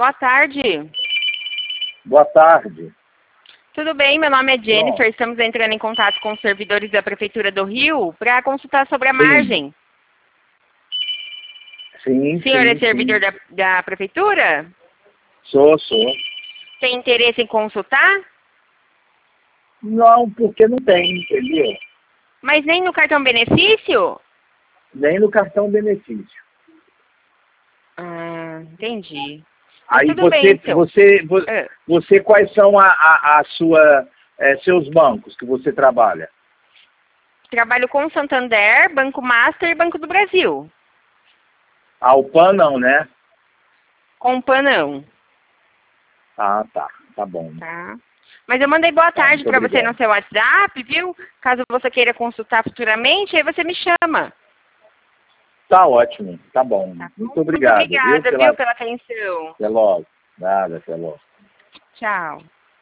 Boa tarde. Boa tarde. Tudo bem? Meu nome é Jennifer. Bom. Estamos entrando em contato com os servidores da Prefeitura do Rio para consultar sobre a margem. Sim, O senhor é servidor da Prefeitura? Sou. Tem interesse em consultar? Não, porque não tem, entendeu? Mas nem no cartão benefício? Nem no cartão benefício. Entendi. Mas Aí tudo bem, então. você quais são seus bancos que você trabalha? Trabalho com Santander, Banco Master e Banco do Brasil. O PAN não, né? Com o PAN não. Ah, tá bom. Tá. Mas eu mandei boa tarde para você no obrigado. seu WhatsApp, viu? Caso você queira consultar futuramente, aí você me chama. Tá ótimo, tá bom. Tá. Muito obrigado. Muito obrigada, viu, pela atenção. Até logo. Nada, até logo. Tchau.